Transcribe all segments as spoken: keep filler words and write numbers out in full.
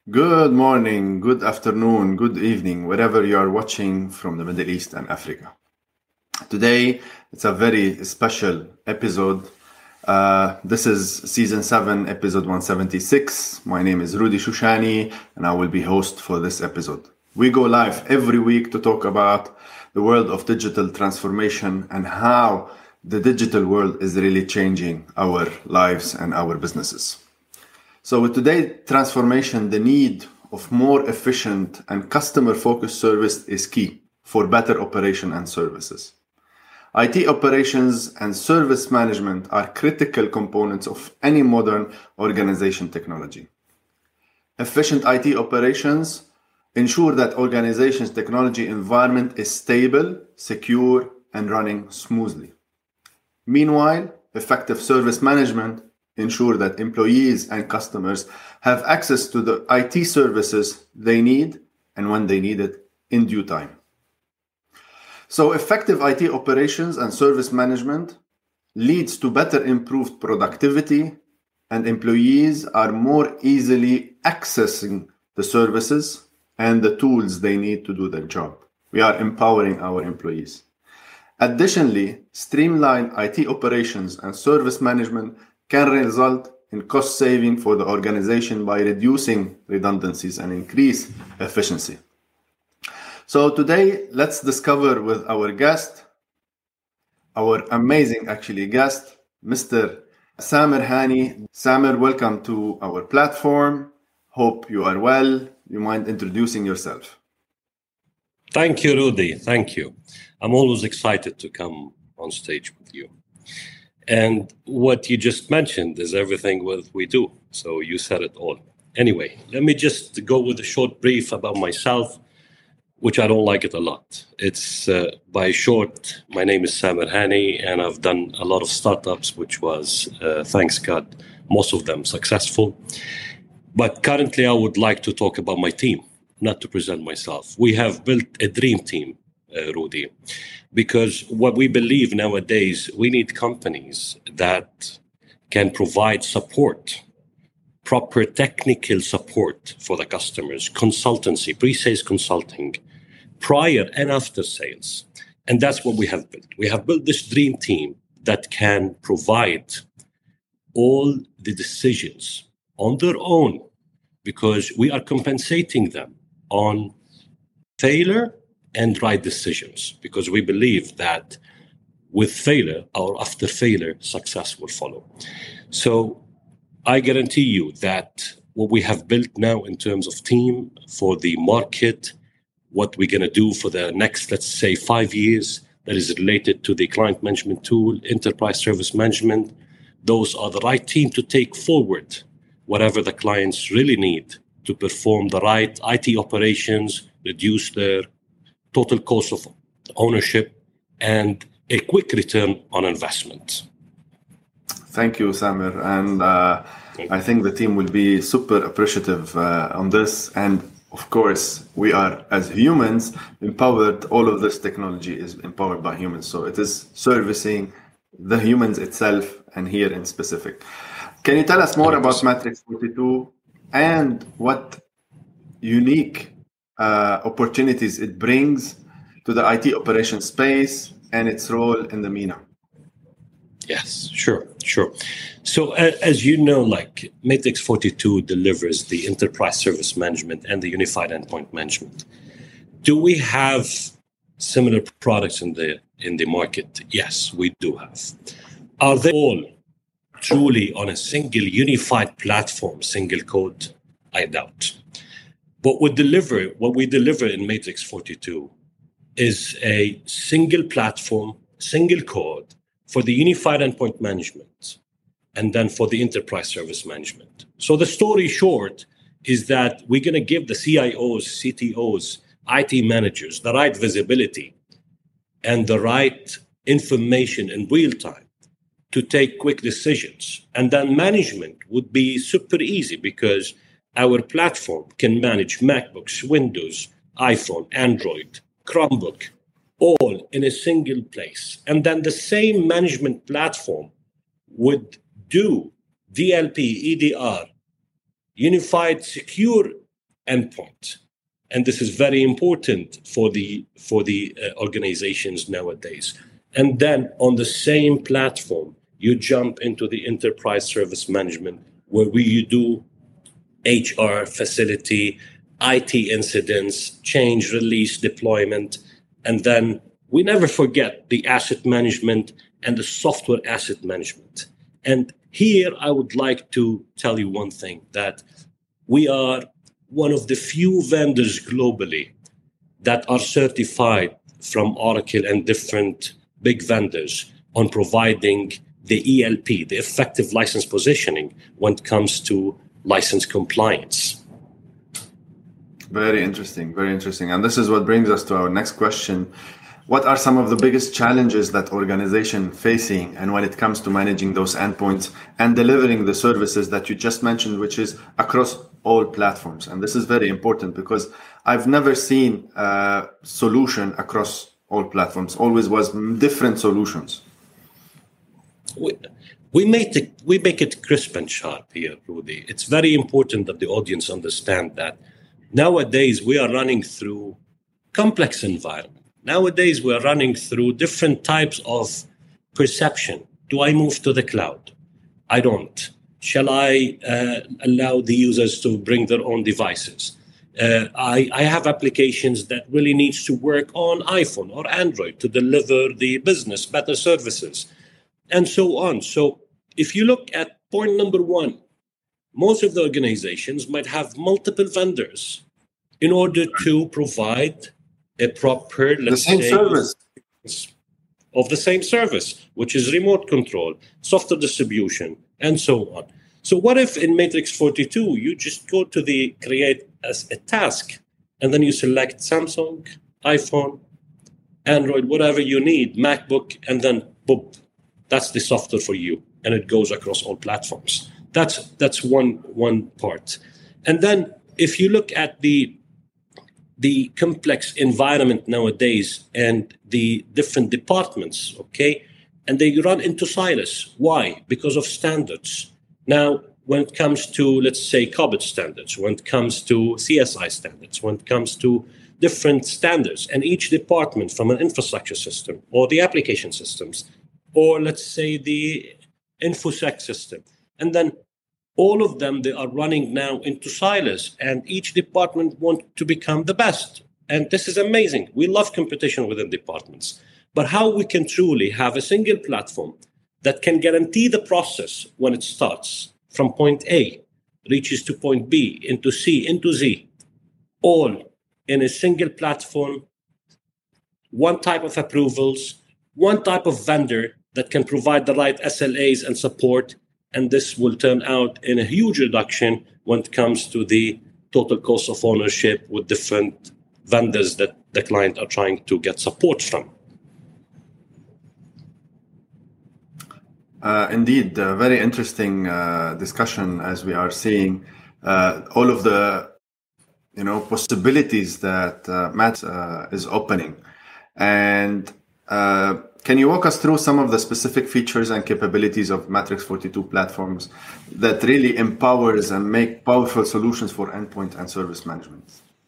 Good morning, good afternoon, good evening, wherever you are watching from the Middle East and Africa. Today, it's a very special episode. Uh, this is season seven, episode one seventy-six. My name is Rudy Shushani, and I will be host for this episode. We go live every week to talk about the world of digital transformation and how the digital world is really changing our lives and our businesses. So with today's transformation, the need of more efficient and customer-focused service is key for better operation and services. I T operations and service management are critical components of any modern organization technology. Efficient I T operations ensure that organization's technology environment is stable, secure, and running smoothly. Meanwhile, effective service management ensure that employees and customers have access to the I T services they need and when they need it in due time. So effective I T operations and service management leads to better improved productivity, and employees are more easily accessing the services and the tools they need to do their job. We are empowering our employees. Additionally, streamlined I T operations and service management can result in cost saving for the organization by reducing redundancies and increase efficiency. So today, let's discover with our guest, our amazing actually guest, Mister Samer Hani. Samer, welcome to our platform. Hope you are well. You mind introducing yourself? Thank you, Rudy. Thank you. I'm always excited to come on stage with you. And what you just mentioned is everything what we do. So you said it all. Anyway, let me just go with a short brief about myself, which I don't like it a lot. It's uh, by short, my name is Samer Hani, and I've done a lot of startups, which was, uh, thanks God, most of them successful. But currently, I would like to talk about my team, not to present myself. We have built a dream team, uh, Rudy, because what we believe nowadays, we need companies that can provide support, proper technical support for the customers, consultancy, pre-sales consulting, prior and after sales. And that's what we have built. We have built this dream team that can provide all the decisions on their own, because we are compensating them on failure and right decisions, because we believe that with failure or after failure, success will follow. So I guarantee you that what we have built now in terms of team for the market, what we're going to do for the next, let's say, five years, that is related to the client management tool, enterprise service management, those are the right team to take forward whatever the clients really need to perform the right I T operations, reduce their total cost of ownership, and a quick return on investment. Thank you, Samer. And uh, I think the team will be super appreciative uh, on this. And of course, we are, as humans, empowered. All of this technology is empowered by humans. So it is servicing the humans itself, and here in specific. Can you tell us more about Matrix forty-two and what unique uh, opportunities it brings to the I T operation space and its role in the MENA? Yes, sure, sure. So uh, as you know, like Matrix forty-two delivers the enterprise service management and the unified endpoint management. Do we have similar products in the in the market? Yes, we do have. Are they all truly on a single unified platform, single code? I doubt. What we deliver, what we deliver in Matrix forty-two is a single platform, single code for the unified endpoint management, and then for the enterprise service management. So the story short is that we're going to give the C I Os, C T Os, I T managers the right visibility and the right information in real time to take quick decisions. And then management would be super easy because our platform can manage MacBooks, Windows, iPhone, Android, Chromebook, all in a single place. And then the same management platform would do D L P, E D R, unified secure endpoint. And this is very important for the for the uh, organizations nowadays. And then on the same platform, you jump into the enterprise service management, where we, you do H R, facility, I T incidents, change, release, deployment. And then we never forget the asset management and the software asset management. And here I would like to tell you one thing, that we are one of the few vendors globally that are certified from Oracle and different big vendors on providing the E L P, the effective license positioning, when it comes to license compliance. Very interesting, very interesting. And this is what brings us to our next question. What are some of the biggest challenges that organizations facing, and when it comes to managing those endpoints and delivering the services that you just mentioned, which is across all platforms? And this is very important because I've never seen a solution across all platforms. Always was different solutions. We, we make it we make it crisp and sharp here, Rudy. It's very important that the audience understand that nowadays we are running through complex environment. Nowadays, we're running through different types of perception. Do I move to the cloud? I don't. Shall I uh, allow the users to bring their own devices? Uh, I, I have applications that really needs to work on iPhone or Android to deliver the business better services, and so on. So if you look at point number one, most of the organizations might have multiple vendors in order to provide a proper, let's the same say, service of the same service, which is remote control, software distribution, and so on. So what if in Matrix forty-two, you just go to the create as a task, and then you select Samsung, iPhone, Android, whatever you need, MacBook, and then boom, that's the software for you, and it goes across all platforms. That's that's one one part. And then if you look at the the complex environment nowadays and the different departments, okay, and they run into silos. Why? Because of standards. Now, when it comes to, let's say, COBIT standards, when it comes to C S I standards, when it comes to different standards, and each department from an infrastructure system or the application systems, or let's say the InfoSec system, and then all of them, they are running now into silos, and each department wants to become the best. And this is amazing. We love competition within departments. But how we can truly have a single platform that can guarantee the process when it starts from point A, reaches to point B, into C, into Z, all in a single platform, one type of approvals, one type of vendor that can provide the right S L As and support. And this will turn out in a huge reduction when it comes to the total cost of ownership with different vendors that the client are trying to get support from. Uh, indeed, uh, very interesting uh, discussion as we are seeing uh, all of the you know possibilities that uh, Matt uh, is opening. And uh, can you walk us through some of the specific features and capabilities of Matrix forty-two platforms that really empowers and make powerful solutions for endpoint and service management?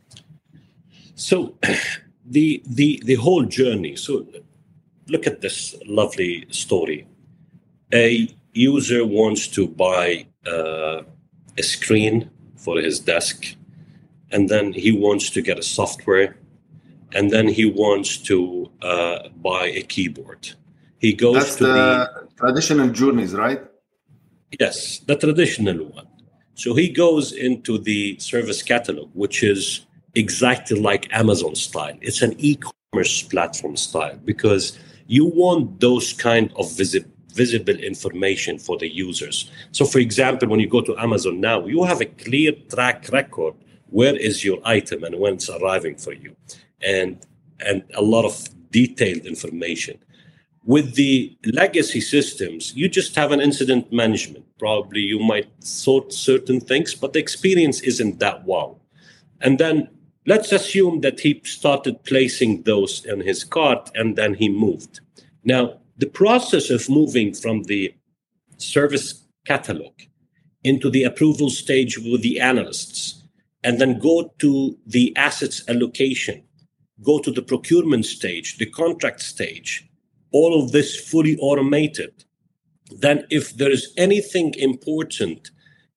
So the the the whole journey. So look at this lovely story. A user wants to buy uh, a screen for his desk, and then he wants to get a software, and then he wants to uh, buy a keyboard. He goes That's to the, the traditional journeys, right? Yes, the traditional one. So he goes into the service catalog, which is exactly like Amazon style. It's an e-commerce platform style, because you want those kind of visi- visible information for the users. So for example, when you go to Amazon now, you have a clear track record. Where is your item and when it's arriving for you? And, and a lot of detailed information. With the legacy systems, you just have an incident management. Probably you might sort certain things, but the experience isn't that wow. And then let's assume that he started placing those in his cart and then he moved. Now, the process of moving from the service catalog into the approval stage with the analysts and then go to the assets allocation, go to the procurement stage, the contract stage, all of this fully automated, then if there is anything important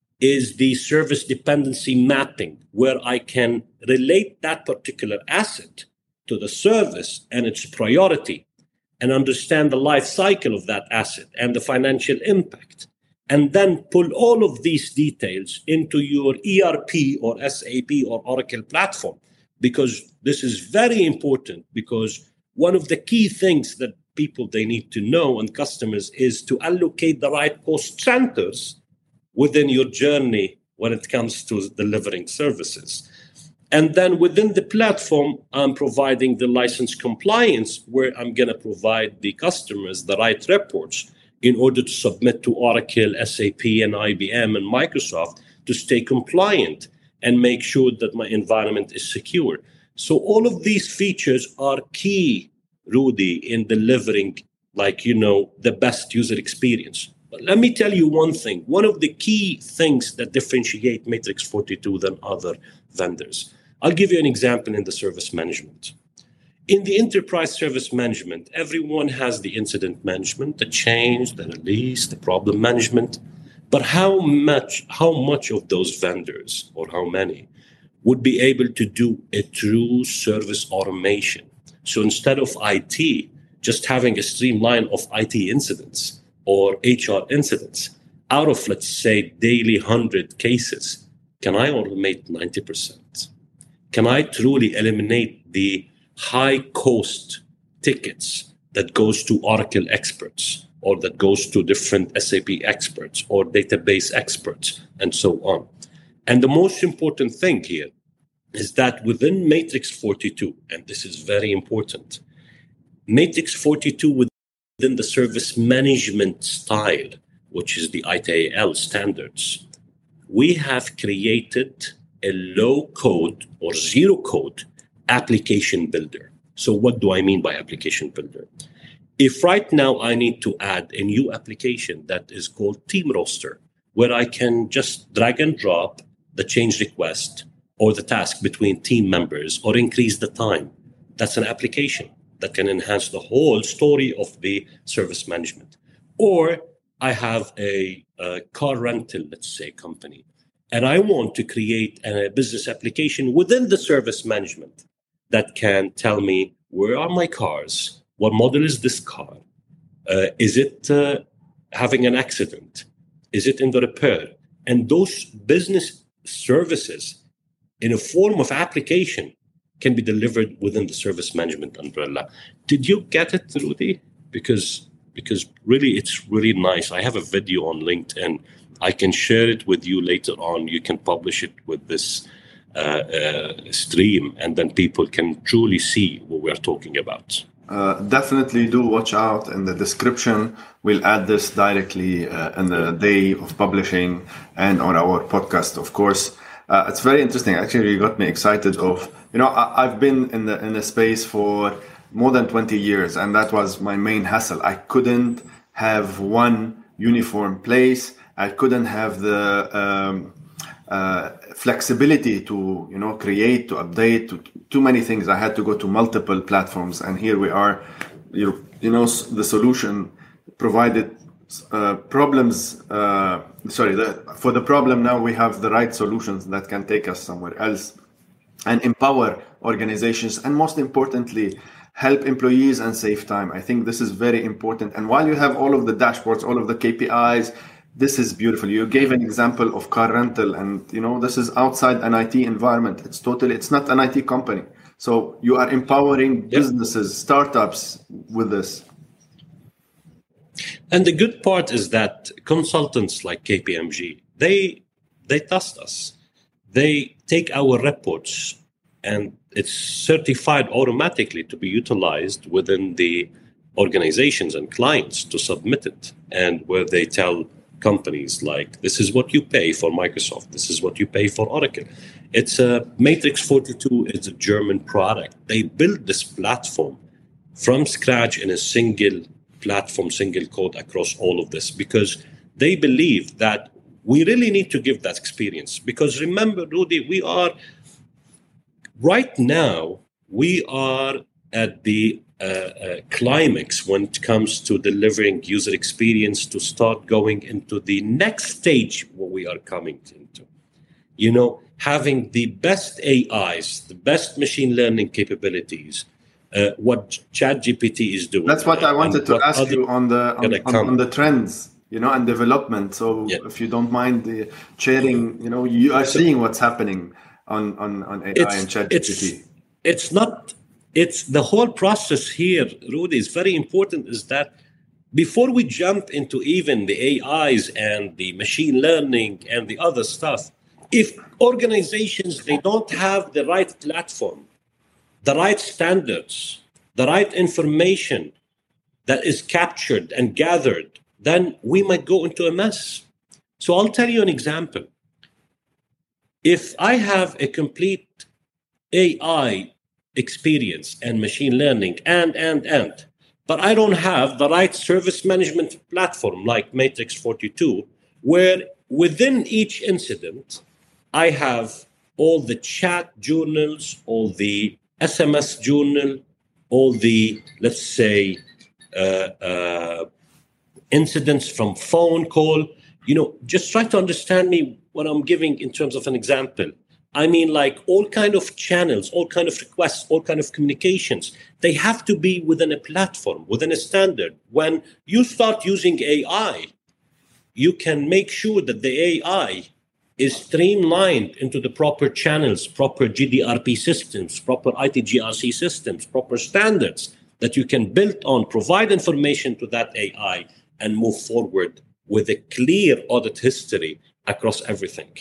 is the service dependency mapping, where I can relate that particular asset to the service and its priority and understand the life cycle of that asset and the financial impact, and then pull all of these details into your E R P or S A P or Oracle platform, because this is very important, because one of the key things that people they need to know and customers is to allocate the right cost centers within your journey when it comes to delivering services. And then within the platform, I'm providing the license compliance, where I'm going to provide the customers the right reports in order to submit to Oracle, S A P, and I B M and Microsoft to stay compliant and make sure that my environment is secure. So all of these features are key, Rudy, in delivering, like, you know, the best user experience. But let me tell you one thing. One of the key things that differentiate Matrix forty-two than other vendors. I'll give you an example in the service management. In the enterprise service management, everyone has the incident management, the change, the release, the problem management. But how much, how much of those vendors, or how many, would be able to do a true service automation? So instead of I T, just having a streamline of I T incidents or H R incidents, out of, let's say, daily one hundred cases, can I automate ninety percent? Can I truly eliminate the high cost tickets that goes to Oracle experts, or that goes to different S A P experts or database experts, and so on? And the most important thing here is that within Matrix forty-two, and this is very important, Matrix forty-two within the service management style, which is the I T A L standards, we have created a low code or zero code application builder. So what do I mean by application builder? If right now I need to add a new application that is called Team Roster, where I can just drag and drop the change request or the task between team members or increase the time, that's an application that can enhance the whole story of the service management. Or I have a, a car rental, let's say, company, and I want to create a business application within the service management that can tell me, where are my cars? What model is this car? Uh, is it uh, having an accident? Is it in the repair? And those business services in a form of application can be delivered within the service management umbrella. Did you get it, Rudy? Because, because really, it's really nice. I have a video on LinkedIn. I can share it with you later on. You can publish it with this uh, uh, stream, and then people can truly see what we're talking about. Uh, definitely do watch out in the description. We'll add this directly uh, in the day of publishing and on our podcast, of course. Uh, it's very interesting. Actually, you got me excited of, you know, I, I've been in the in the space for more than twenty years, and that was my main hassle. I couldn't have one uniform place. I couldn't have the um, uh, flexibility to, you know, create, to update, to too many things. I had to go to multiple platforms, and here we are. You, you know, the solution provided uh, problems. Uh, sorry, the, for the problem now we have the right solutions that can take us somewhere else, and empower organizations, and most importantly, help employees and save time. I think this is very important. And while you have all of the dashboards, all of the K P Is, this is beautiful. You gave an example of car rental, and you know, this is outside an I T environment. It's totally, it's not an I T company. So you are empowering yep. businesses, startups with this. And the good part is that consultants like K P M G, they they trust us. They take our reports, and it's certified automatically to be utilized within the organizations and clients to submit it. And where they tell companies like, this is what you pay for Microsoft, this is what you pay for Oracle. It's a Matrix forty-two is a German product. They built this platform from scratch in a single platform, single code across all of this, because they believe that we really need to give that experience. Because remember, Rudy, we are, right now, we are at the uh, uh, climax when it comes to delivering user experience to start going into the next stage what we are coming into. You know, having the best A Is, the best machine learning capabilities, uh, what ChatGPT is doing. That's what I wanted to ask you on the on, on, on the trends, you know, and development. So yeah. if you don't mind the sharing, you know, you are so, seeing what's happening on, on, on A I and ChatGPT. It's, it's not, it's the whole process here, Rudy, is very important, is that before we jump into even the A Is and the machine learning and the other stuff, if organizations, they don't have the right platform, the right standards, the right information that is captured and gathered, then we might go into a mess. So I'll tell you an example. If I have a complete A I experience and machine learning and, and, and, but I don't have the right service management platform like Matrix forty-two, where within each incident, I have all the chat journals, all the S M S journal, all the, let's say, uh, uh, incidents from phone call. You know, just try to understand me what I'm giving in terms of an example. I mean, like all kind of channels, all kind of requests, all kind of communications. They have to be within a platform, within a standard. When you start using A I, you can make sure that the A I is streamlined into the proper channels, proper G D R P systems, proper I T G R C systems, proper standards that you can build on, provide information to that A I, and move forward with a clear audit history across everything.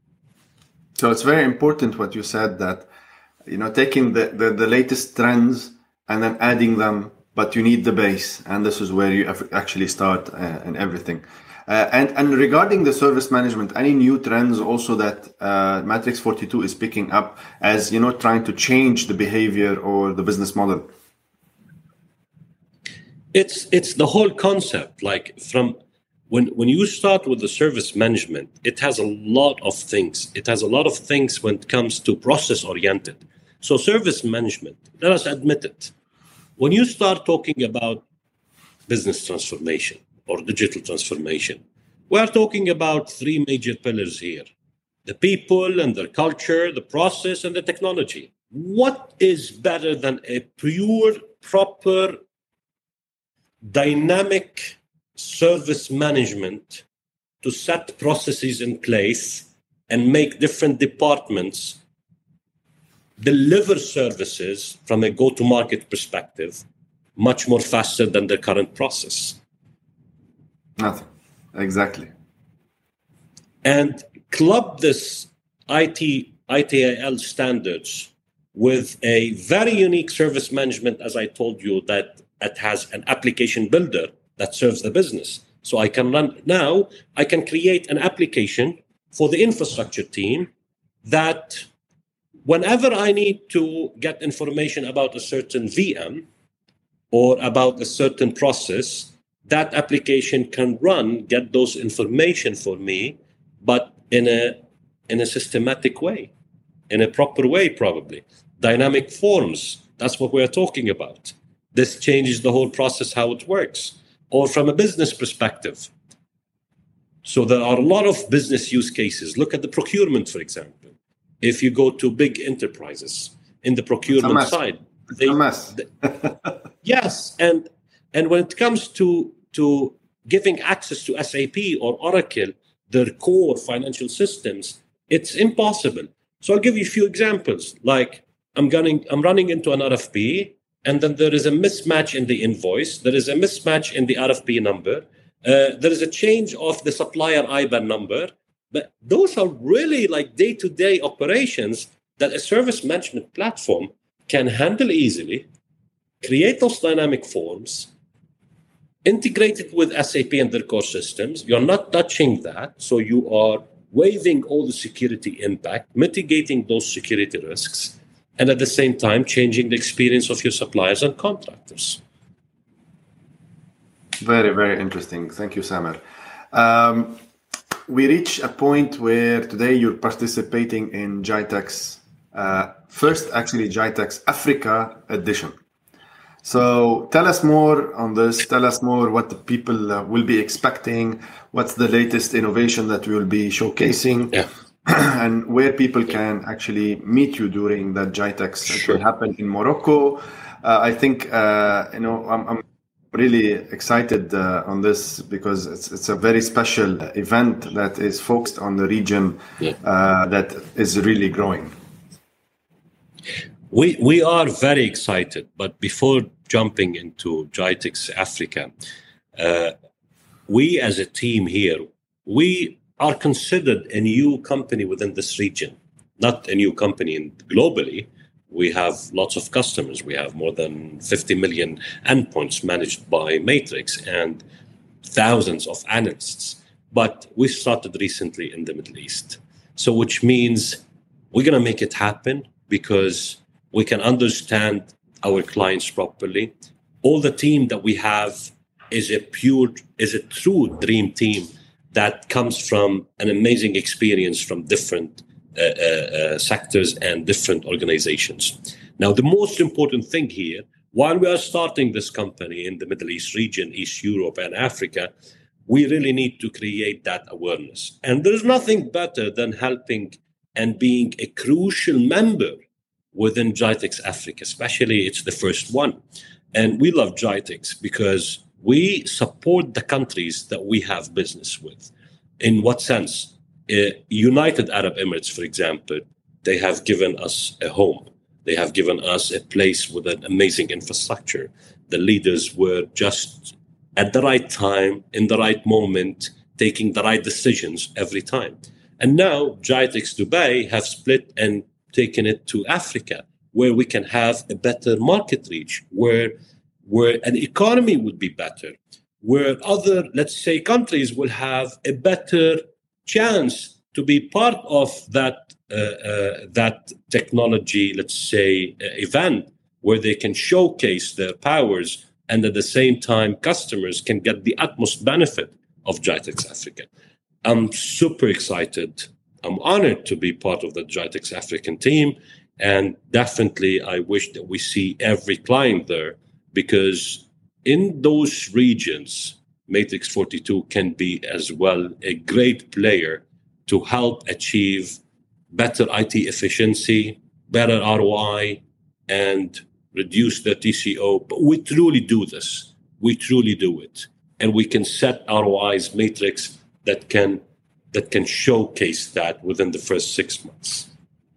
So it's very important what you said, that, you know, taking the, the, the latest trends and then adding them, but you need the base. And this is where you actually start uh, and everything. Uh, and, and regarding the service management, any new trends also that uh, Matrix forty-two is picking up as, you know, trying to change the behavior or the business model? It's it's the whole concept. Like from when when you start with the service management, it has a lot of things. It has a lot of things when it comes to process oriented. So service management, let us admit it. When you start talking about business transformation or digital transformation, we are talking about three major pillars here: the people and their culture, the process, and the technology. What is better than a pure, proper, dynamic service management to set processes in place and make different departments deliver services from a go-to-market perspective much more faster than the current process? Nothing. Exactly. And club this I T, I T I L standards with a very unique service management, as I told you, that it has an application builder that serves the business. So I can run now, I can create an application for the infrastructure team that whenever I need to get information about a certain V M or about a certain process, that application can run, get those information for me, but in a in a systematic way, in a proper way, probably. Dynamic forms, that's what we're talking about. This changes the whole process, how it works. Or from a business perspective. So there are a lot of business use cases. Look at the procurement, for example. If you go to big enterprises in the procurement side. It's they, a mess. they, yes, and and when it comes to, to giving access to S A P or Oracle, their core financial systems, it's impossible. So I'll give you a few examples. Like I'm going, I'm running into an R F P, and then there is a mismatch in the invoice. There is a mismatch in the R F P number. Uh, there is a change of the supplier I B A N number. But those are really like day-to-day operations that a service management platform can handle easily, create those dynamic forms, integrate it with S A P and their core systems. You're not touching that. So you are waiving all the security impact, mitigating those security risks, and at the same time, changing the experience of your suppliers and contractors. Very, very interesting. Thank you, Samer. Um, we reach a point where today you're participating in GITEX, uh, first actually GITEX Africa edition. So tell us more on this. Tell us more what the people uh, will be expecting. What's the latest innovation that we will be showcasing? Yeah. And where people can actually meet you during that GITEX. Sure. It will happen in Morocco. Uh, I think, uh, you know, I'm, I'm really excited uh, on this because it's, it's a very special event that is focused on the region Yeah. uh, that is really growing. We we are very excited, but before jumping into GITEX Africa, uh, we as a team here, we are considered a new company within this region, not a new company in, globally. We have lots of customers. We have more than fifty million endpoints managed by Matrix and thousands of analysts. But we started recently in the Middle East. So which means we're going to make it happen because we can understand our clients properly. All the team that we have is a pure, is a true dream team that comes from an amazing experience from different uh, uh, uh, sectors and different organizations. Now, the most important thing here, while we are starting this company in the Middle East region, East Europe and Africa, we really need to create that awareness. And there's nothing better than helping and being a crucial member within GITEX Africa, especially it's the first one. And we love GITEX because we support the countries that we have business with. In what sense? Uh, United Arab Emirates, for example, they have given us a home. They have given us a place with an amazing infrastructure. The leaders were just at the right time, in the right moment, taking the right decisions every time. And now GITEX Dubai have split and taken it to Africa, where we can have a better market reach, where where an economy would be better, where other, let's say, countries will have a better chance to be part of that uh, uh, that technology, let's say, uh, event, where they can showcase their powers, and at the same time, customers can get the utmost benefit of GITEX Africa. I'm super excited. I'm honored to be part of the GITEX African team. And definitely, I wish that we see every client there, because in those regions, Matrix forty-two can be as well a great player to help achieve better I T efficiency, better R O I, and reduce the T C O. But we truly do this. We truly do it. And we can set R O Is, Matrix, that can that can showcase that within the first six months.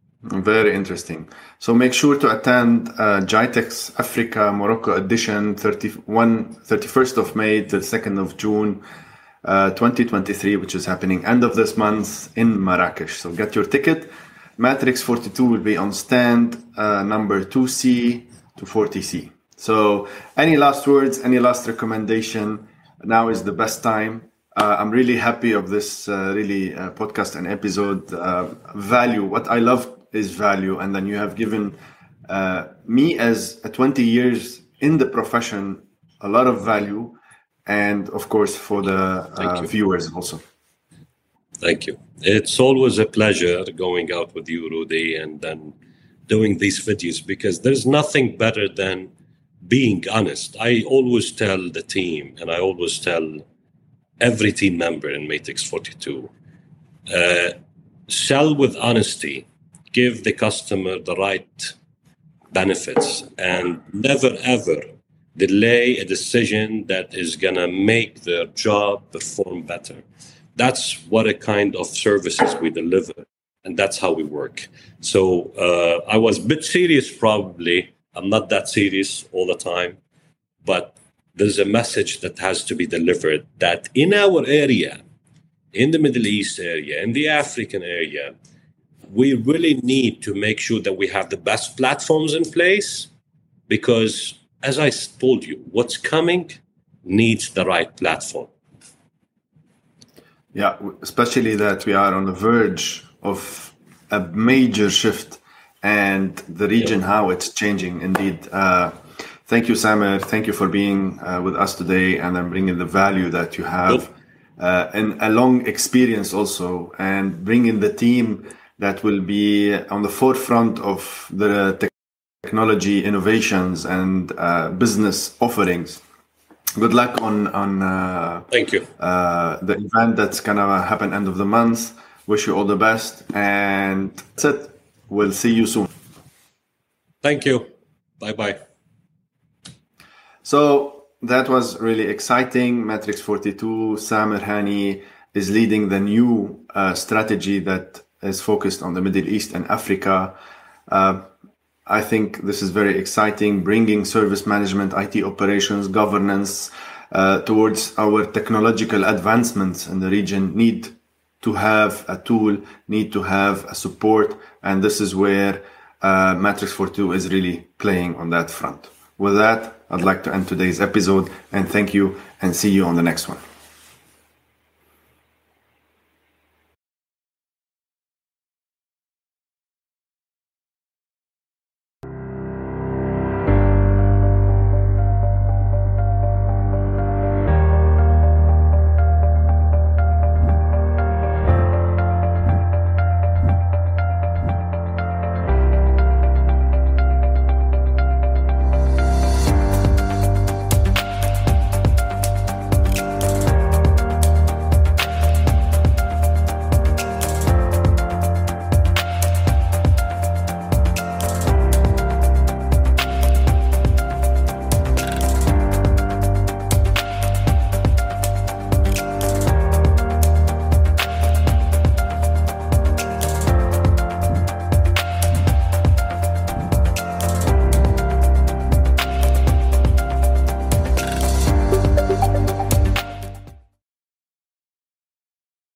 Very interesting. So make sure to attend uh, GITEX Africa Morocco edition thirty-first of May to the second of June uh, twenty twenty-three, which is happening end of this month in Marrakesh. So get your ticket. Matrix forty-two will be on stand uh, number two C to forty C. So any last words, any last recommendation? Now is the best time. Uh, I'm really happy of this uh, really uh, podcast and episode. Uh, value, what I love is value. And then you have given uh, me as a twenty years in the profession a lot of value. And of course, for the uh, viewers also. Thank you. It's always a pleasure going out with you, Rudy, and then doing these videos, because there's nothing better than being honest. I always tell the team, and I always tell every team member in Matrix forty-two, uh, sell with honesty, give the customer the right benefits, and never ever delay a decision that is going to make their job perform better. That's what a kind of services we deliver, and that's how we work. So uh, I was a bit serious, probably. I'm not that serious all the time, but there's a message that has to be delivered that in our area, in the Middle East area, in the African area, we really need to make sure that we have the best platforms in place, because as I told you, what's coming needs the right platform. Yeah, especially that we are on the verge of a major shift, and the region, yeah. how it's changing indeed. Uh, thank you, Samer. Thank you for being uh, with us today, and then bringing the value that you have. uh, and a long experience also, and bringing the team that will be on the forefront of the technology innovations and uh, business offerings. Good luck on on uh, thank you uh, the event that's gonna happen end of the month. Wish you all the best, and that's it. We'll see you soon. Thank you. Bye bye. So that was really exciting. Matrix forty-two, Samer Hani is leading the new uh, strategy that is focused on the Middle East and Africa. Uh, I think this is very exciting, bringing service management, I T operations, governance uh, towards our technological advancements in the region. Need to have a tool, need to have a support, and this is where uh, Matrix forty-two is really playing on that front. With that, I'd like to end today's episode, and thank you, and see you on the next one.